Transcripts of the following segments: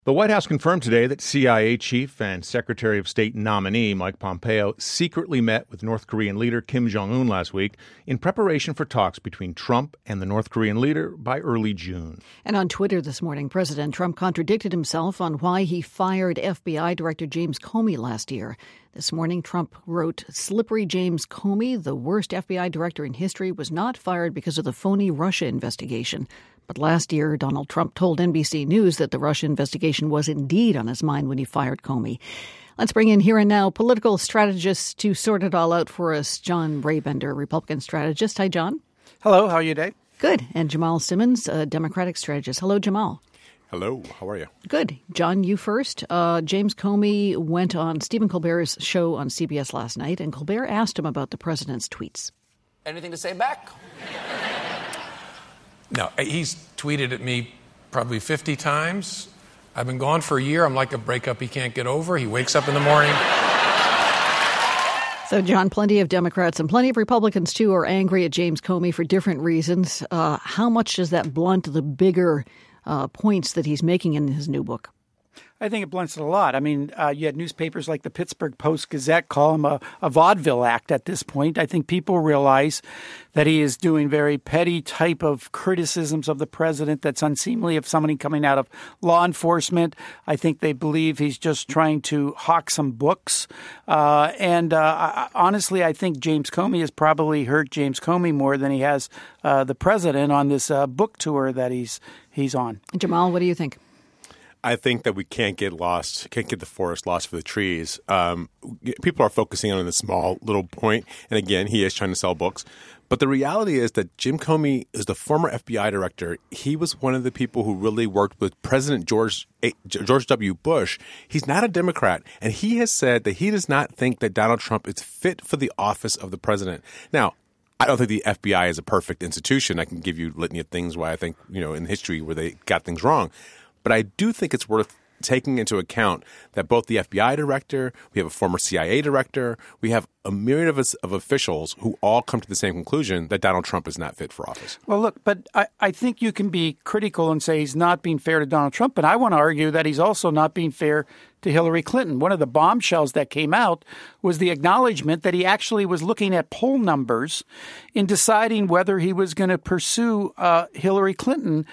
The White House confirmed today that CIA chief and Secretary of State nominee Mike Pompeo secretly met with North Korean leader Kim Jong-un last week in preparation for talks between Trump and the North Korean leader by early June. And on Twitter this morning, President Trump contradicted himself on why he fired FBI Director James Comey last year. This morning, Trump wrote, "Slippery James Comey, the worst FBI director in history, was not fired because of the phony Russia investigation." But last year, Donald Trump told NBC News that the Russia investigation was indeed on his mind when he fired Comey. Let's bring in here and now political strategist to sort it all out for us, John Brabender, Republican strategist. Hi, John. Hello. How are you today? Good. And Jamal Simmons, a Democratic strategist. Hello, Jamal. Hello. How are you? Good. John, you first. James Comey went on Stephen Colbert's show on CBS last night, and Colbert asked him about the president's tweets. Anything to say back? No, he's tweeted at me probably 50 times. I've been gone for a year. I'm like a breakup he can't get over. He wakes up in the morning. So, John, plenty of Democrats and plenty of Republicans, too, are angry at James Comey for different reasons. How much does that blunt the bigger points that he's making in his new book? I think it blunts it a lot. I mean, you had newspapers like the Pittsburgh Post-Gazette call him a vaudeville act at this point. I think people realize that he is doing very petty type of criticisms of the president that's unseemly of somebody coming out of law enforcement. I think they believe he's just trying to hawk some books. Honestly, I think James Comey has probably hurt James Comey more than he has the president on this book tour that he's on. Jamal, what do you think? I think that we can't get the forest lost for the trees. People are focusing on the small little point. And again, he is trying to sell books. But the reality is that Jim Comey is the former FBI director. He was one of the people who really worked with President George W. Bush. He's not a Democrat. And he has said that he does not think that Donald Trump is fit for the office of the president. Now, I don't think the FBI is a perfect institution. I can give you a litany of things why I think, in history where they got things wrong. But I do think it's worth taking into account that both the FBI director, we have a former CIA director, we have a myriad of officials who all come to the same conclusion that Donald Trump is not fit for office. Well, look, but I think you can be critical and say he's not being fair to Donald Trump, but I want to argue that he's also not being fair to Hillary Clinton. One of the bombshells that came out was the acknowledgement that he actually was looking at poll numbers in deciding whether he was going to pursue Hillary Clinton,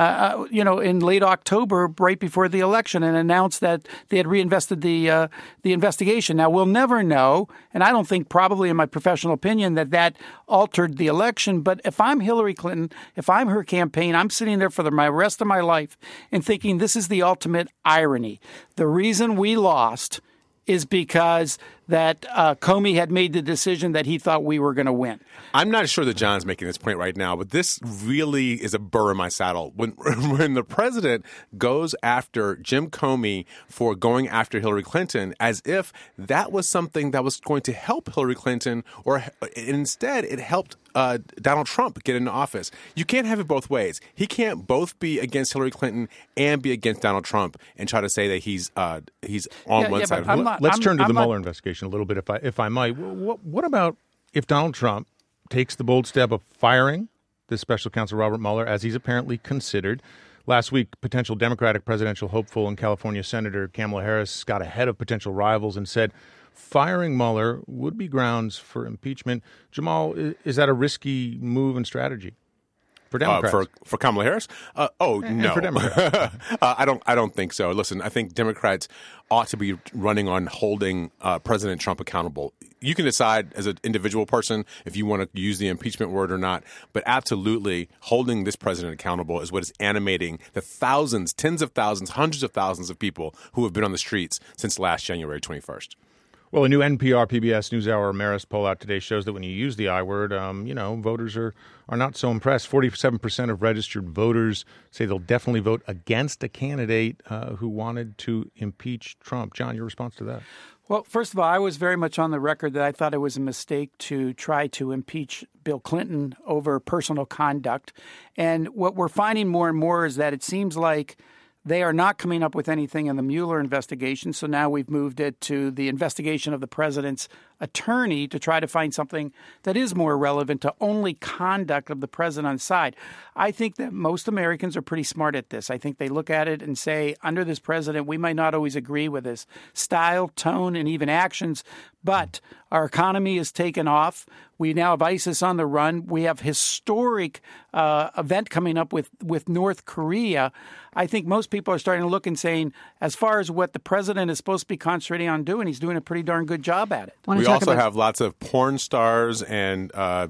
in late October, right before the election, and announced that they had reinvested the investigation. Now, we'll never know, and I don't think probably in my professional opinion that altered the election. But if I'm Hillary Clinton, if I'm her campaign, I'm sitting there for the rest of my life and thinking this is the ultimate irony. The reason we lost is because that Comey had made the decision that he thought we were going to win. I'm not sure that John's making this point right now, but this really is a burr in my saddle. When the president goes after Jim Comey for going after Hillary Clinton as if that was something that was going to help Hillary Clinton, or instead it helped Donald Trump get into office. You can't have it both ways. He can't both be against Hillary Clinton and be against Donald Trump and try to say that he's on one side. Let's turn to the Mueller investigation a little bit, if I might. What about if Donald Trump takes the bold step of firing this special counsel Robert Mueller, as he's apparently considered? Last week, potential Democratic presidential hopeful and California Senator Kamala Harris got ahead of potential rivals and said firing Mueller would be grounds for impeachment. Jamal, is that a risky move and strategy for Democrats? For Kamala Harris? No. For Democrats. I don't think so. Listen, I think Democrats ought to be running on holding President Trump accountable. You can decide as an individual person if you want to use the impeachment word or not, but absolutely holding this president accountable is what is animating the thousands, tens of thousands, hundreds of thousands of people who have been on the streets since last January 21st. Well, a new NPR PBS NewsHour Marist poll out today shows that when you use the I word, voters are not so impressed. 47% of registered voters say they'll definitely vote against a candidate who wanted to impeach Trump. John, your response to that? Well, first of all, I was very much on the record that I thought it was a mistake to try to impeach Bill Clinton over personal conduct. And what we're finding more and more is that it seems like they are not coming up with anything in the Mueller investigation, so now we've moved it to the investigation of the president's attorney to try to find something that is more relevant to only conduct of the president on the side. I think that most Americans are pretty smart at this. I think they look at it and say, under this president, we might not always agree with his style, tone, and even actions, but our economy is taken off. We now have ISIS on the run. We have historic event coming up with North Korea. I think most people are starting to look and saying, as far as what the president is supposed to be concentrating on doing, he's doing a pretty darn good job at it. We also have lots of porn stars and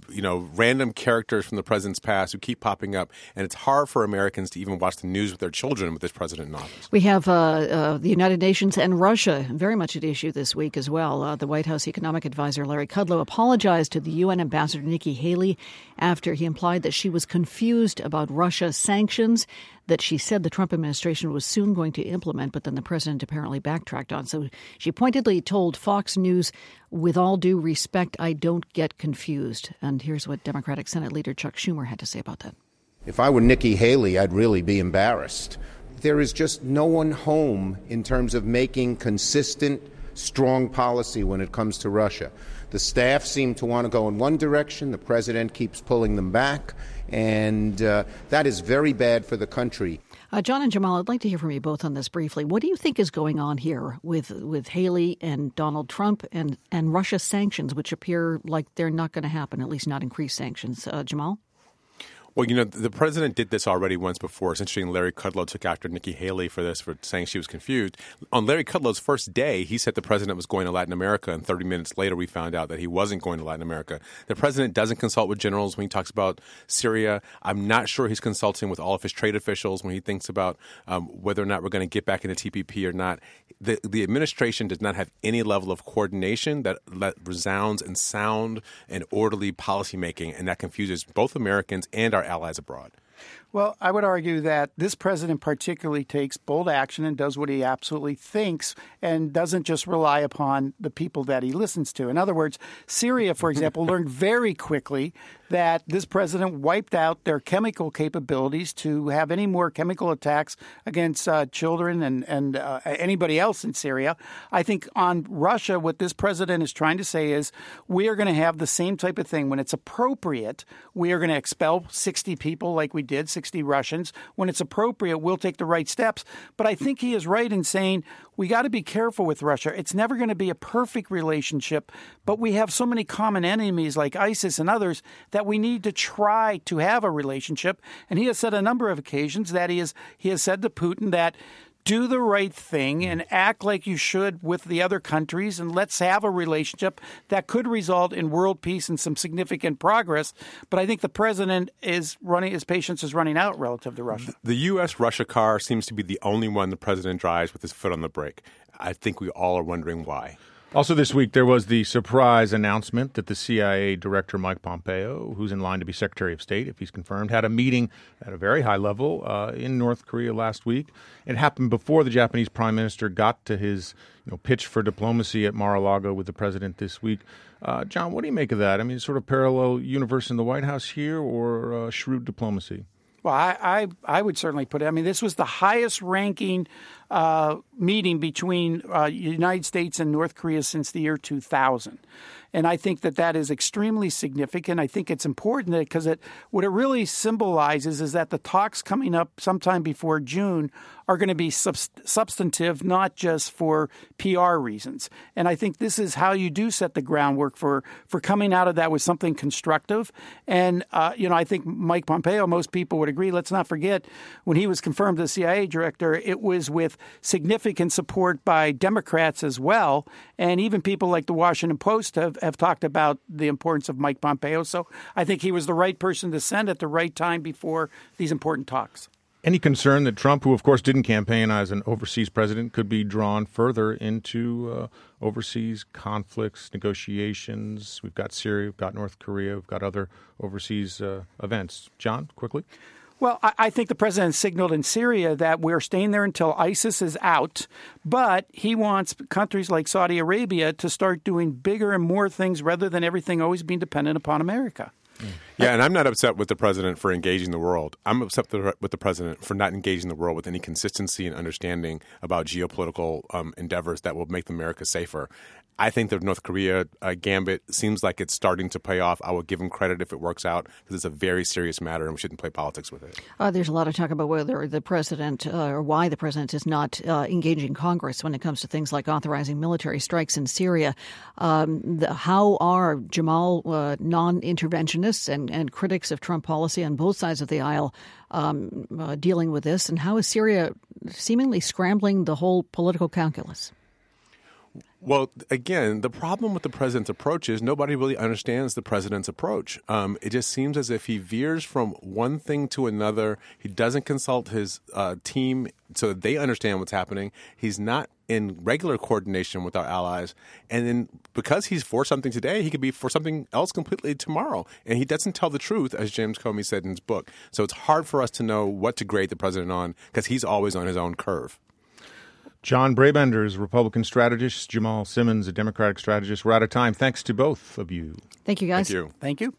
random characters from the president's past who keep popping up, and it's hard for Americans to even watch the news with their children with this president in office. We have the United Nations and Russia very much at issue this week as well. The White House economic advisor Larry Kudlow apologized to the UN ambassador Nikki Haley after he implied that she was confused about Russia sanctions that she said the Trump administration was soon going to implement, but then the president apparently backtracked on. So she pointedly told Fox News, with all due respect, I don't get confused. And here's what Democratic Senate Leader Chuck Schumer had to say about that. If I were Nikki Haley, I'd really be embarrassed. There is just no one home in terms of making consistent, strong policy when it comes to Russia. The staff seem to want to go in one direction. The president keeps pulling them back. And that is very bad for the country. John and Jamal, I'd like to hear from you both on this briefly. What do you think is going on here with Haley and Donald Trump and Russia sanctions, which appear like they're not going to happen, at least not increased sanctions? Jamal? Well, the president did this already once before. It's interesting, Larry Kudlow took after Nikki Haley for this, for saying she was confused. On Larry Kudlow's first day, he said the president was going to Latin America, and 30 minutes later we found out that he wasn't going to Latin America. The president doesn't consult with generals when he talks about Syria. I'm not sure he's consulting with all of his trade officials when he thinks about whether or not we're going to get back into TPP or not. The administration does not have any level of coordination that resounds in sound and orderly policymaking, and that confuses both Americans and our allies abroad. Well, I would argue that this president particularly takes bold action and does what he absolutely thinks and doesn't just rely upon the people that he listens to. In other words, Syria, for example, learned very quickly that this president wiped out their chemical capabilities to have any more chemical attacks against children and anybody else in Syria. I think on Russia, what this president is trying to say is we are going to have the same type of thing. When it's appropriate, we are going to expel 60 people like we did, 60 Russians. When it's appropriate, we'll take the right steps. But I think he is right in saying we got to be careful with Russia. It's never going to be a perfect relationship, but we have so many common enemies like ISIS and others that we need to try to have a relationship. And he has said a number of occasions that he has said to Putin that do the right thing and act like you should with the other countries, and let's have a relationship that could result in world peace and some significant progress. But I think the president his patience is running out relative to Russia. The U.S.-Russia car seems to be the only one the president drives with his foot on the brake. I think we all are wondering why. Also this week, there was the surprise announcement that the CIA Director Mike Pompeo, who's in line to be Secretary of State, if he's confirmed, had a meeting at a very high level in North Korea last week. It happened before the Japanese Prime Minister got to his pitch for diplomacy at Mar-a-Lago with the president this week. John, what do you make of that? I mean, sort of parallel universe in the White House here, or shrewd diplomacy? Well, I would certainly put it. I mean, this was the highest ranking meeting between United States and North Korea since the year 2000. And I think that is extremely significant. I think it's important because what it really symbolizes is that the talks coming up sometime before June are going to be substantive, not just for PR reasons. And I think this is how you do set the groundwork for coming out of that with something constructive. And, I think Mike Pompeo, most people would agree, let's not forget, when he was confirmed as CIA director, it was with significant support by Democrats as well. And even people like the Washington Post have talked about the importance of Mike Pompeo. So I think he was the right person to send at the right time before these important talks. Any concern that Trump, who of course didn't campaign as an overseas president, could be drawn further into overseas conflicts, negotiations? We've got Syria, we've got North Korea, we've got other overseas events. John, quickly. Well, I think the president signaled in Syria that we're staying there until ISIS is out, but he wants countries like Saudi Arabia to start doing bigger and more things rather than everything always being dependent upon America. Yeah, and I'm not upset with the president for engaging the world. I'm upset with the president for not engaging the world with any consistency and understanding about geopolitical endeavors that will make America safer. I think the North Korea gambit seems like it's starting to pay off. I will give him credit if it works out because it's a very serious matter and we shouldn't play politics with it. There's a lot of talk about whether the president or why the president is not engaging Congress when it comes to things like authorizing military strikes in Syria. How are Jamal non-interventionists and critics of Trump policy on both sides of the aisle dealing with this? And how is Syria seemingly scrambling the whole political calculus? Well, again, the problem with the president's approach is nobody really understands the president's approach. It just seems as if he veers from one thing to another. He doesn't consult his team so that they understand what's happening. He's not in regular coordination with our allies. And then because he's for something today, he could be for something else completely tomorrow. And he doesn't tell the truth, as James Comey said in his book. So it's hard for us to know what to grade the president on because he's always on his own curve. John Brabender is a Republican strategist. Jamal Simmons, a Democratic strategist. We're out of time. Thanks to both of you. Thank you, guys. Thank you. Thank you.